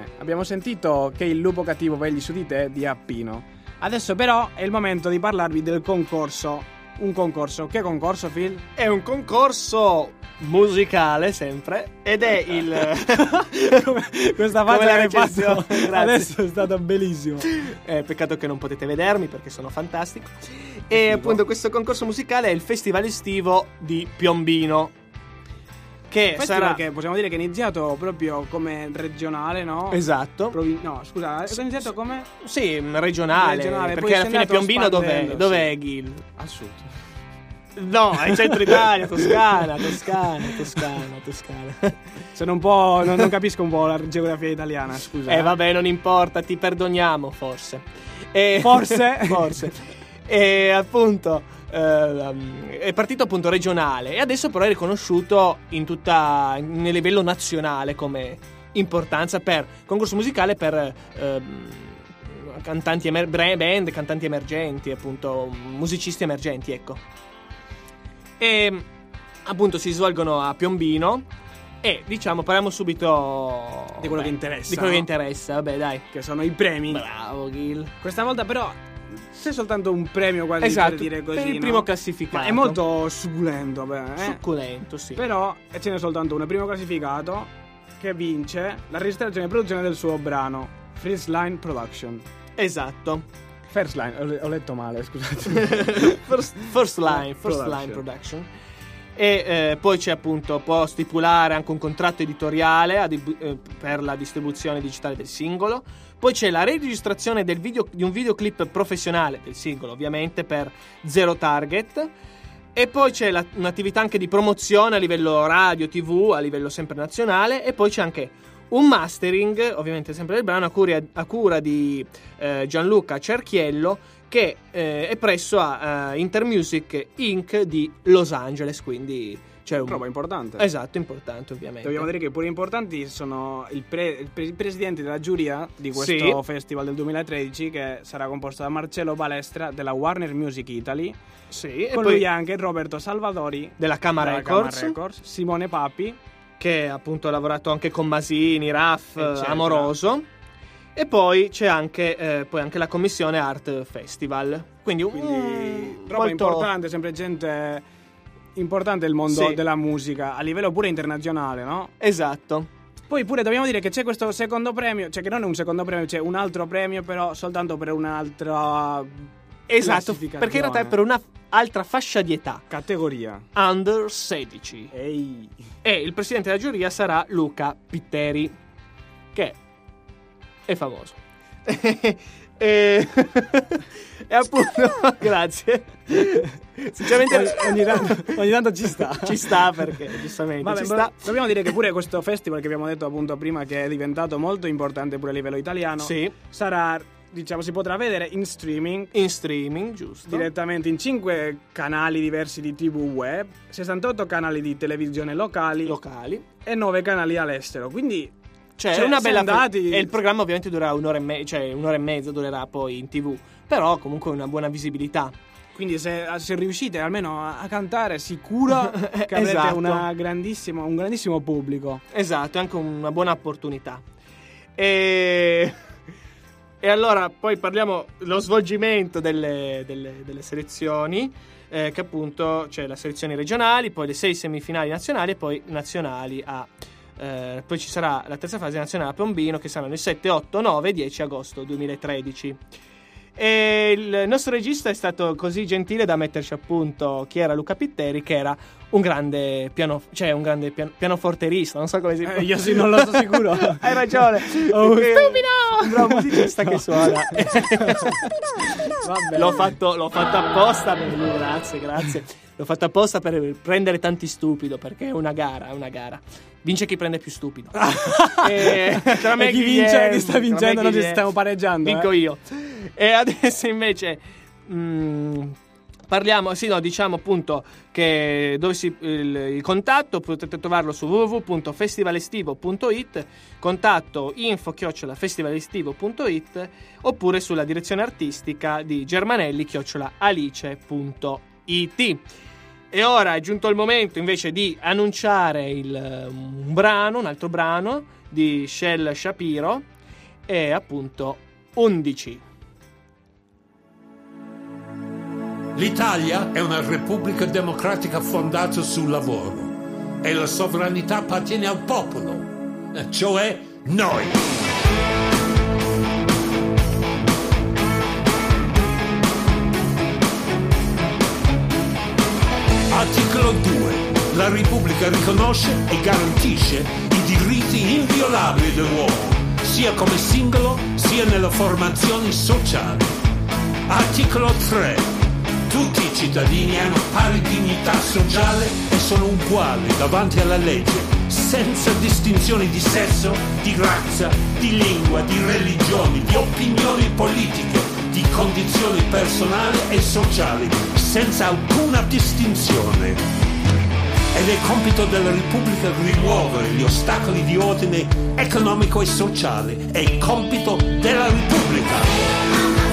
Abbiamo sentito che il lupo cattivo vegli su di te di Appino. Adesso però è il momento di parlarvi del concorso. Un concorso. Che concorso, Phil? È un concorso musicale sempre ed è il Questa come faccia la che hai recensione. fatto Grazie. adesso è stata bellissimo. Peccato che non potete vedermi perché sono fantastico. E appunto questo concorso musicale è il festival estivo di Piombino, che Festival sarà che possiamo dire che è iniziato proprio come regionale, no? esatto. No, scusa, è iniziato come Sì, regionale, Regionale, poi perché alla si è fine andato Piombino dov'è? espandendo, Dov'è sì. Gil? al sud. No, è centro Italia, Toscana. Sono un po'. Non capisco un po' la geografia italiana, scusa. Vabbè, non importa, ti perdoniamo forse. Forse? Forse. E appunto è partito appunto regionale e adesso però è riconosciuto nel livello nazionale come importanza per concorso musicale per cantanti band, cantanti emergenti, appunto musicisti emergenti, ecco. E appunto si svolgono a Piombino e diciamo parliamo subito Di quello che interessa, Di quello no? che interessa, vabbè, dai. Che sono i premi. Bravo Gil. Questa volta però c'è soltanto un premio quasi, Esatto, per dire così, per il no? primo classificato. Ma è molto succulento, Succulento, sì. Però ce n'è soltanto uno, il primo classificato, che vince la registrazione e produzione del suo brano, First Line Production. Esatto. First Line, ho letto male, scusate. First line production. E poi c'è appunto, può stipulare anche un contratto editoriale per la distribuzione digitale del singolo. Poi c'è la registrazione di un videoclip professionale del singolo, ovviamente per zero target. E poi c'è un'attività anche di promozione a livello radio, TV, a livello sempre nazionale. E poi c'è anche un mastering, ovviamente sempre del brano, a cura di Gianluca Cerchiello, che è presso a Intermusic Inc. di Los Angeles, quindi c'è un... Roba importante. Esatto, importante ovviamente. Dobbiamo dire che pure importanti sono il presidente della giuria di questo Sì. festival del 2013, che sarà composto da Marcello Balestra della Warner Music Italy. Sì, e Con poi lui anche Roberto Salvatori della Cama della Records, Cama Records, Simone Papi, che appunto ha lavorato anche con Masini, Raff, Eccetera. Amoroso. E poi c'è anche la commissione Art Festival. Quindi roba importante, sempre gente importante del mondo Sì. della musica, a livello pure internazionale, no? Esatto. Poi pure dobbiamo dire che c'è questo secondo premio, cioè che non è un secondo premio, c'è un altro premio, però soltanto per un'altra Esatto, classificazione. perché in realtà è per un'altra fascia di età, categoria. Under 16. Ehi. E il presidente della giuria sarà Luca Pitteri, che è famoso. e appunto, grazie. Sinceramente ogni tanto ci sta. Ci sta, perché giustamente Vabbè, ci sta. dobbiamo dire che pure questo festival che abbiamo detto appunto prima, che è diventato molto importante pure a livello italiano, Sì. sarà, diciamo, si potrà vedere in streaming In streaming, giusto. direttamente in 5 canali diversi di TV web, 68 canali di televisione locali e 9 canali all'estero. Quindi C'è una bella andati... E il programma ovviamente durerà un'ora e mezza durerà poi in TV. Però comunque una buona visibilità. Quindi se riuscite almeno a cantare, sicuro che avrete Esatto. un grandissimo pubblico. Esatto, è anche una buona opportunità. E allora poi parliamo dello svolgimento delle selezioni, che appunto c'è le selezioni regionali, poi le 6 semifinali nazionali e poi nazionali poi ci sarà la terza fase nazionale a Piombino, che saranno il 7, 8, 9 e 10 agosto 2013. E il nostro regista è stato così gentile da metterci appunto chi era Luca Pitteri, che era un grande pianoforterista, non so come si può. Io sì, non lo so sicuro. Hai ragione. Oh, stupido! Un bravo musicista che suona. Vabbè. L'ho fatto apposta per lui, grazie. L'ho fatto apposta per prendere tanti stupido, perché è una gara. Vince chi prende più stupido. E chi vince, chi sta vincendo, non ci stiamo pareggiando. Vinco io. E adesso invece diciamo appunto che il contatto potete trovarlo su www.festivalestivo.it, contatto info@festivalestivo.it, oppure sulla direzione artistica di germanelli@alice.it. E ora è giunto il momento invece di annunciare un altro brano di Shel Shapiro, è appunto 11. L'Italia è una repubblica democratica fondata sul lavoro e la sovranità appartiene al popolo, cioè noi. Articolo 2. La Repubblica riconosce e garantisce i diritti inviolabili dell'uomo, sia come singolo sia nelle formazioni sociali. Articolo 3. Tutti i cittadini hanno pari dignità sociale e sono uguali davanti alla legge, senza distinzioni di sesso, di razza, di lingua, di religioni, di opinioni politiche, di condizioni personali e sociali, senza alcuna distinzione. Ed è compito della Repubblica rimuovere gli ostacoli di ordine economico e sociale. È compito della Repubblica.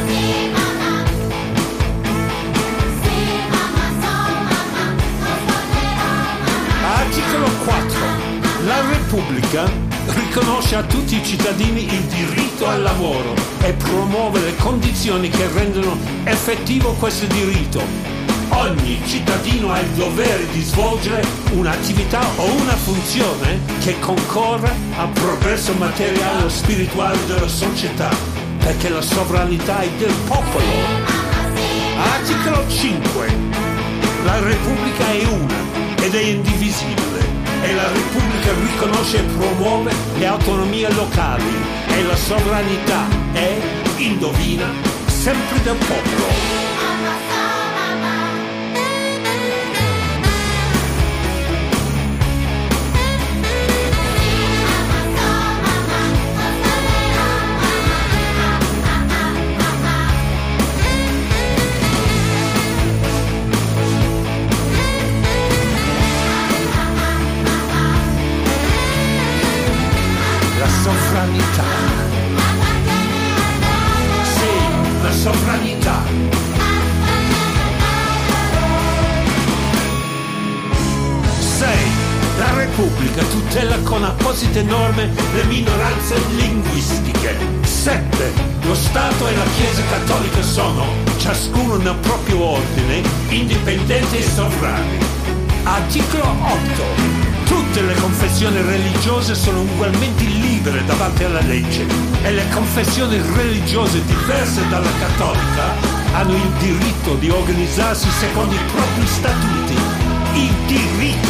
Articolo 4. La Repubblica riconosce a tutti i cittadini il diritto al lavoro e promuove le condizioni che rendono effettivo questo diritto. Ogni cittadino ha il dovere di svolgere un'attività o una funzione che concorra al progresso materiale o spirituale della società, perché la sovranità è del popolo. Articolo 5. La Repubblica è una ed è indivisibile e la Repubblica riconosce e promuove le autonomie locali e la sovranità è, indovina, sempre del popolo. Sovranità. Sì, la sovranità. 6. La Repubblica tutela con apposite norme le minoranze linguistiche. 7. Lo Stato e la Chiesa Cattolica sono, ciascuno nel proprio ordine, indipendenti e sovrani. Articolo 8. Tutte le confessioni religiose sono ugualmente libere davanti alla legge e le confessioni religiose diverse dalla cattolica hanno il diritto di organizzarsi secondo i propri statuti. Il diritto.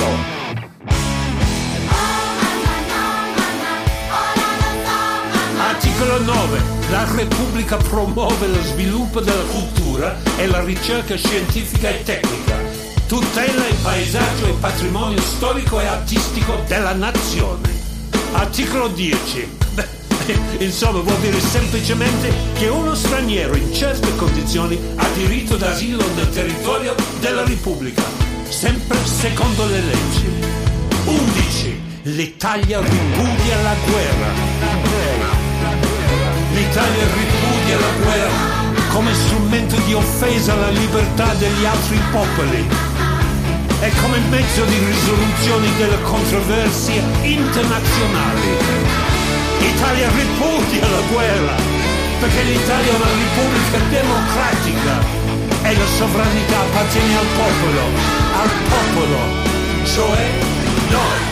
Articolo 9. La Repubblica promuove lo sviluppo della cultura e la ricerca scientifica e tecnica. Tutela il paesaggio e il patrimonio storico e artistico della nazione. Articolo 10. Insomma, vuol dire semplicemente che uno straniero in certe condizioni ha diritto d'asilo nel territorio della Repubblica, sempre secondo le leggi. 11. L'Italia ripudia la guerra. L'Italia ripudia la guerra come strumento di offesa alla libertà degli altri popoli e come mezzo di risoluzione delle controversie internazionali. L'Italia ripudia la guerra perché l'Italia è una repubblica democratica e la sovranità appartiene al popolo, cioè noi.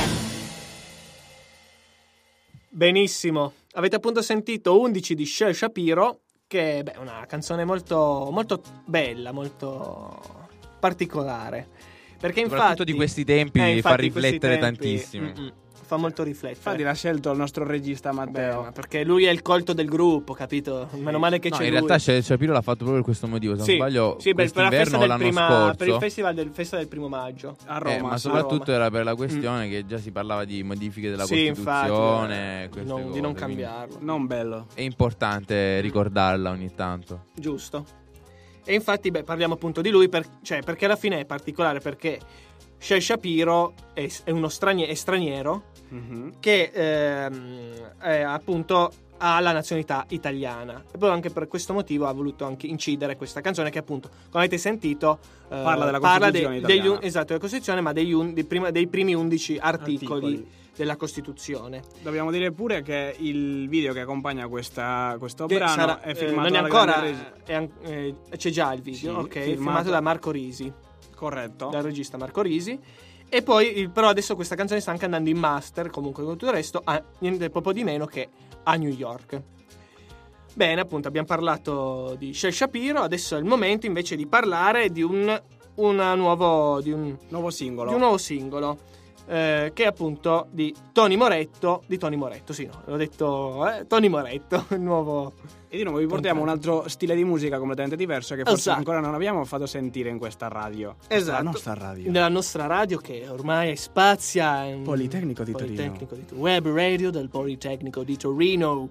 Benissimo, avete appunto sentito 11 di Shel Shapiro, che è una canzone molto, molto bella, molto particolare. Perché soprattutto di questi tempi fa riflettere tantissimo. Fa molto riflettere. Infatti l'ha scelto il nostro regista Matteo. Beh, perché lui è il colto del gruppo, capito? Meno male che c'è lui. In realtà Shapiro l'ha fatto proprio per questo motivo. Se non sbaglio, quest'inverno o l'anno scorso. Per il festa del 1° maggio a Roma. Ma soprattutto era per la questione che già si parlava di modifiche della Costituzione. Infatti, di non cambiarlo. Non bello. È importante ricordarla ogni tanto. Giusto. E infatti, parliamo appunto di lui perché alla fine è particolare, perché Shel Shapiro è straniero che appunto ha la nazionalità italiana, e poi anche per questo motivo ha voluto anche incidere questa canzone che appunto, come avete sentito, parla della Costituzione italiana. Esatto, della Costituzione, ma dei primi 11 articoli della Costituzione. Dobbiamo dire pure che il video che accompagna questo Che brano sarà- è firmato non è dalla ancora, grande c'è già il video, Sì, ok, firmato. firmato da Marco Risi, corretto. dal regista Marco Risi. E poi però adesso questa canzone sta anche andando in master, comunque con tutto il resto, niente proprio di meno che a New York. Bene, appunto abbiamo parlato di Shel Shapiro, adesso è il momento invece di parlare di un nuovo singolo. Che è appunto di Tony Moretto, sì, no, l'ho detto, Tony Moretto, il nuovo. E di nuovo vi portiamo un altro stile di musica completamente diverso che forse Esatto. ancora non abbiamo fatto sentire in questa radio. Esatto. La nostra radio. Nella nostra radio che ormai spazia in Politecnico di Torino. Web radio del Politecnico di Torino.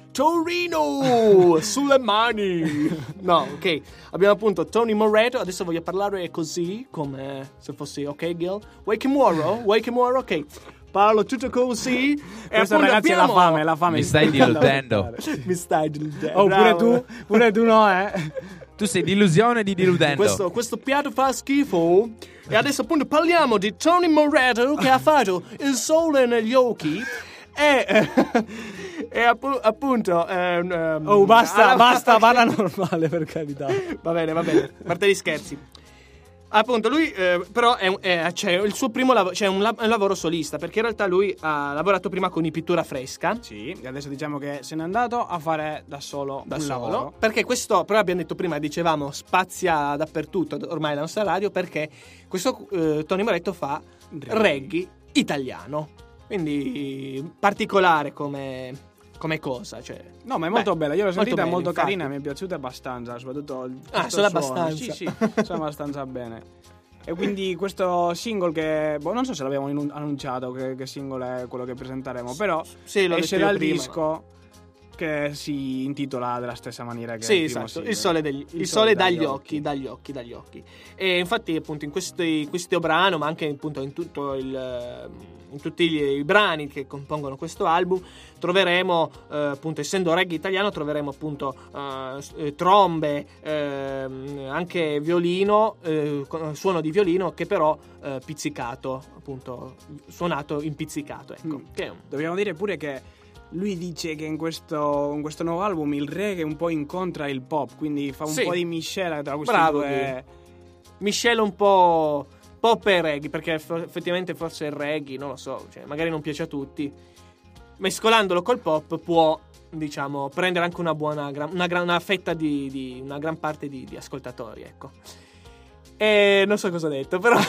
Sulle mani. No, ok. Abbiamo appunto Tony Moretto. Adesso voglio parlare così, come se fossi ok, Gil. Wake Moro, ok. Parlo tutto così. E Questo appunto ragazzi è la fame. Mi stai diludendo. Mi stai diludendo. Oh, pure tu no, Tu sei d'illusione di diludendo. Questo piatto fa schifo. E adesso appunto parliamo di Tony Moretto che ha fatto Il sole negli occhi. E appunto basta, parla normale, per carità. Va bene, a parte gli scherzi. Appunto lui però c'è il suo primo lavoro, c'è un lavoro solista, perché in realtà lui ha lavorato prima con i Pittura Fresca. Sì, e adesso diciamo che se n'è andato a fare da solo lavoro. Perché questo, però abbiamo detto prima, dicevamo, spazia dappertutto ormai la nostra radio, perché questo Tony Moretto fa reggae italiano. Quindi particolare come cosa, cioè. No, ma è molto bella. Io l'ho sentita, bella, molto infatti. carina, mi è piaciuta abbastanza, soprattutto il solo suono. abbastanza. Sì, sono abbastanza bene. E quindi questo single che non so se l'abbiamo annunciato che single è quello che presenteremo, però sì, l'ho esce detto io dal prima. disco che si intitola della stessa maniera che sì, il primo esatto, single. il sole dagli occhi. E infatti appunto in questo brano, ma anche appunto in tutti i brani che compongono questo album, troveremo appunto, essendo reggae italiano, troveremo appunto trombe, anche violino, suono di violino che però pizzicato, appunto suonato in pizzicato, ecco. Dobbiamo dire pure che lui dice che in questo nuovo album il reggae un po' incontra il pop, quindi fa un po' di miscela tra questi due. Miscela un po' pop e reggae, perché effettivamente forse il reggae, non lo so, cioè magari non piace a tutti. Mescolandolo col pop può, diciamo, prendere anche una fetta di una gran parte di ascoltatori, ecco. E non so cosa ho detto, però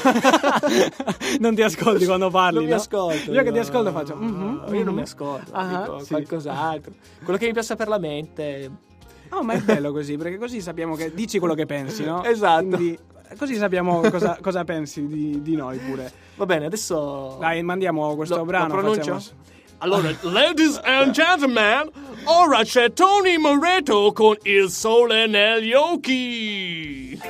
non ti ascolti quando parli, non mi ascolto. Io che ti ascolto faccio io non mi ascolto, dico qualcos'altro, quello che mi passa per la mente. Oh, ma è bello così, perché così sappiamo che dici quello che pensi, no? Esatto. Quindi, così sappiamo cosa pensi di noi pure. Va bene, adesso dai, mandiamo questo brano. Lo pronuncio? Allora, ladies and gentlemen, ora c'è Tony Moretto con Il sole negli occhi.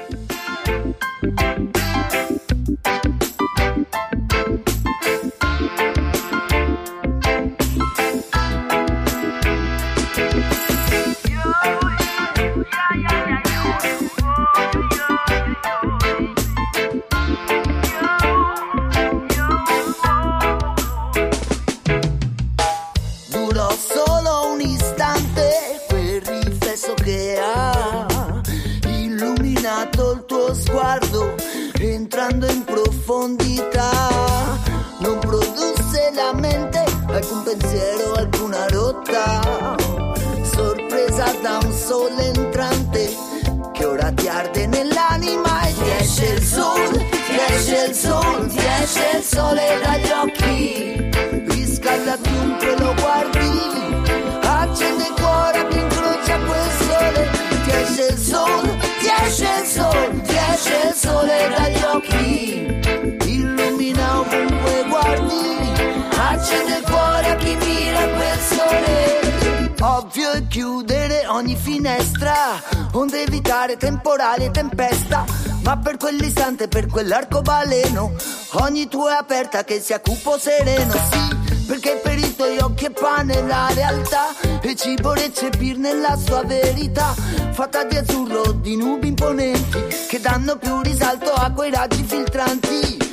Durò solo un istante quel riflesso che ha illuminato il tuo sguardo, entrando in profondità. Non produsse la mente alcun pensiero, alcuna rotta, sorpresa da un sole entrante che ora ti arde nell'anima e ti esce il sole, ti esce il sole, ti esce il sole dagli occhi, riscalda chiunque lo guardi, accende il cuore che incrocia quel sole, ti esce il sole, ti esce il sole, ti esce il sole dagli occhi, illumina ovunque guardi, accende il cuore a chi mira quel sole. Ovvio è chiudere ogni finestra, onde evitare temporali e tempesta, ma per quell'istante, per quell'arcobaleno, ogni tua è aperta che sia cupo sereno, sì, perché per i tuoi occhi è pane la realtà, e ci può recepir nella sua verità, fatta di azzurro, di nubi imponenti, che danno più risalto a quei raggi filtranti,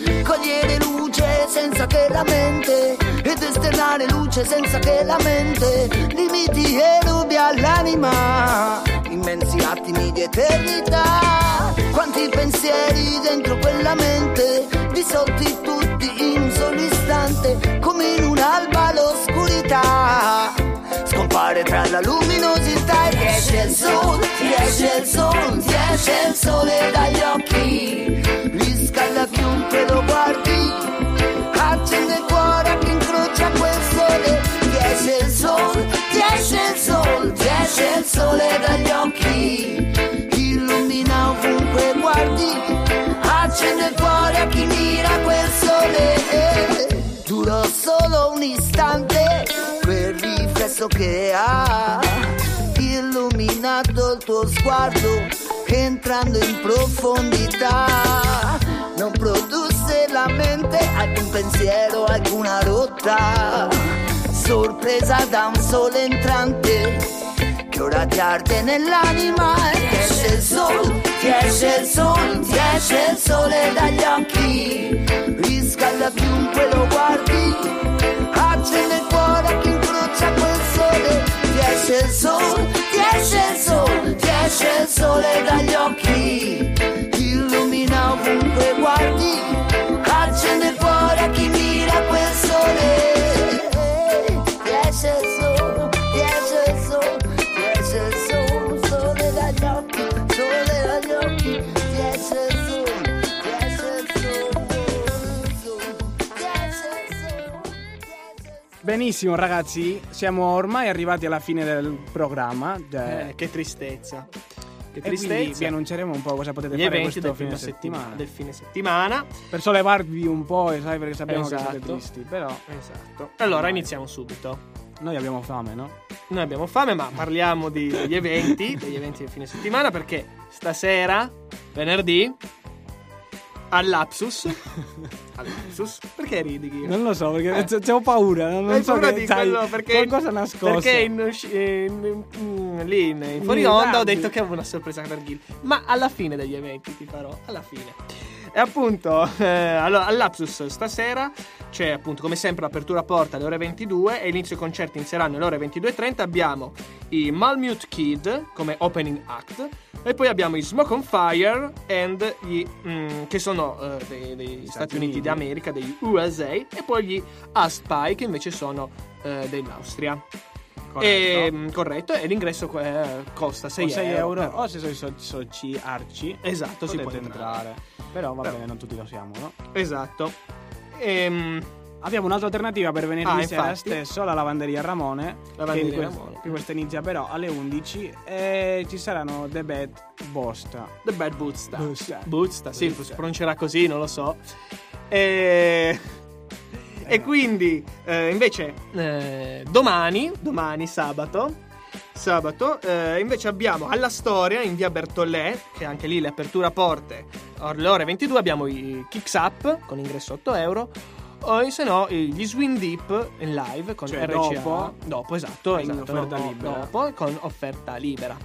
cogliere luce senza che la mente, ed esternare luce senza che la mente limiti e rubi all'anima immensi attimi di eternità. Quanti pensieri dentro quella mente, dissolti tutti in un solo istante, come in un'alba l'oscurità scompare tra la luminosità. E esce il sole, ti esce il sole, ti esce il sole dagli occhi, riscalda chiunque lo guardi, accende il cuore a chi incrocia quel sole. Ti esce il sole, ti esce il sole, ti esce il sole dagli occhi, illumina ovunque guardi, accende il cuore a chi mira quel sole. Durò solo un istante quel riflesso che ha illuminato il tuo sguardo, entrando in profondità. Non produsse la mente alcun pensiero, alcuna rotta, sorpresa da un sole entrante che ora ti arde nell'anima. Ti esce il sole, ti esce il sole, ti esce il sole dagli occhi, riscalda chiunque lo guardi, accende il cuore a chi incrocia quel sole. Ti esce il sole, ti esce il sole, ti esce il sole dagli occhi, illumina ovunque guardi, accende il cuore a chi mira quel sole. Ti esce il sole, ti esce il sole, ti esce il sole, sole dagli occhi, sole dagli occhi, ti esce il sole, ti esce il sole, ti esce il sole. Benissimo ragazzi, siamo ormai arrivati alla fine del programma. Che tristezza. Che E quindi tristezza. vi annunceremo un po' cosa potete Gli fare eventi questo del fine fine settimana. Del fine settimana. Per sollevarvi un po', sai, perché sappiamo che Esatto. siete tristi, però Esatto. Allora iniziamo subito. noi abbiamo fame, no? Noi abbiamo fame, ma parliamo degli eventi del fine settimana, perché stasera, venerdì, all'Apsus. Perché ridi, Ghio? Non lo so, perché c'ho paura, non Hai so paura che di sai, quello perché qualcosa nascosto. Perché lì in fuori onda ho Tardi. detto che avevo una sorpresa per Gil. Ma alla fine degli eventi ti farò, alla fine. E appunto, allora, all'Apsus stasera c'è appunto come sempre l'apertura porta alle ore 22 e l'inizio concerti inizieranno alle ore 22:30. Abbiamo i Malmute Kid come opening act e poi abbiamo i Smoke on Fire and che sono degli Stati Uniti d'America, degli USA, e poi gli Aspy che invece sono dell'Austria. Corretto, e l'ingresso costa 6 euro. O se sono soci arci, esatto, si può potete entrare. Però va bene, non tutti lo siamo, no? Esatto. Abbiamo un'altra alternativa per venerdì sera infatti. stesso, la lavanderia Ramone. Lavanderia che Ramone. che questa inizia però alle 11 e ci saranno The Bad Bosta. The Bad Bootsta. Bootsta. Bootsta, sì, si pronuncerà così, non lo so. E quindi invece domani sabato invece abbiamo alla Storia in via Bertollè, che anche lì le aperture a porte alle ore 22, abbiamo i Kicks Up con ingresso 8 euro, o se no gli Swing Deep in live con Cioè, RCA dopo, esatto, in offerta libera. dopo, con offerta libera.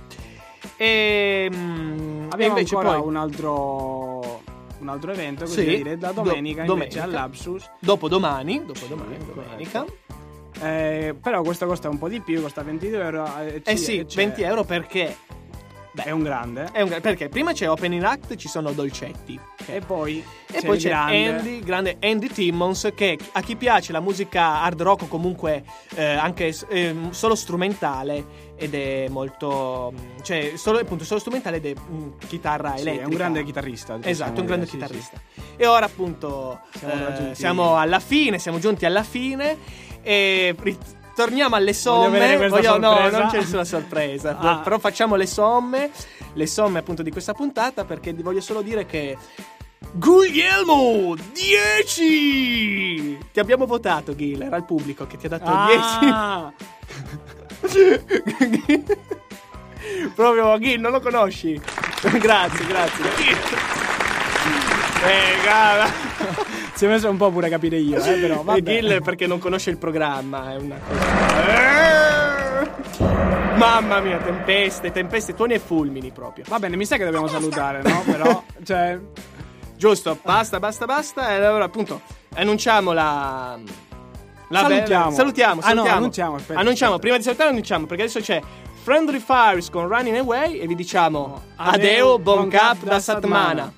E Abbiamo invece ancora poi un altro evento, così Sì, da dire, da domenica invece domenica. all'Apsus. dopodomani, Corretto. domenica. Però questo costa un po' di più, costa 22 euro. Sì, 20 euro perché è un grande. perché prima c'è Opening Act, ci sono dolcetti. E poi Poi c'è il grande Andy Timmons, che a chi piace la musica hard rock o comunque anche solo strumentale, ed è molto solo strumentale ed è chitarra Sì, elettrica. è un grande chitarrista. Esatto, un grande sì, chitarrista. E ora appunto siamo raggiunti- siamo giunti alla fine e torniamo alle Voglio vedere somme. questa No, sorpresa. non c'è nessuna sorpresa. Ah. Però facciamo le somme appunto di questa puntata, perché voglio solo dire che Guglielmo 10! Ti abbiamo votato, Gil, era il pubblico che ti ha dato 10. Proprio Gil, non lo conosci? grazie. Gara. Si è messo un po' pure a capire io, però vabbè. Gil perché non conosce il programma, è una cosa. Mamma mia, tempeste, tuoni e fulmini proprio. Va bene, mi sa che dobbiamo salutare, no? Però, Giusto, basta. E allora appunto annunciamo Salutiamo. Aspetta. Prima di salutare annunciamo, perché adesso c'è Friendly Fires con Running Away e vi diciamo adeo, buon cap da settimana.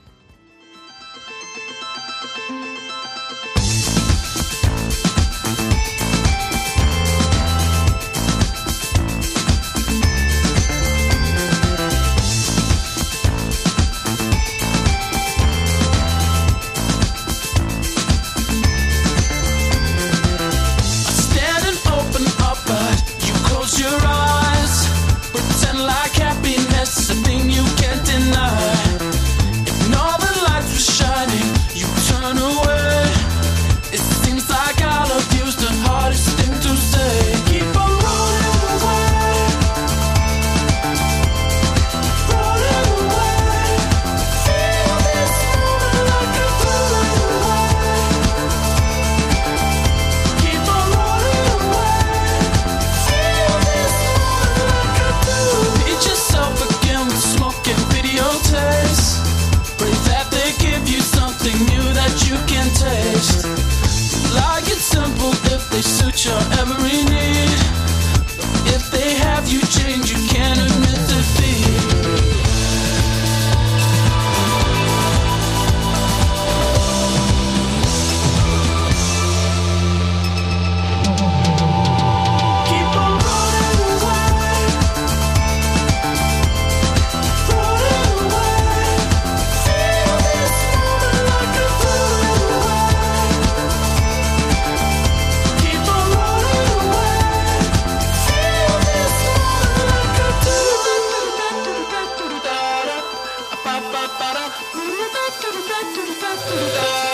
Da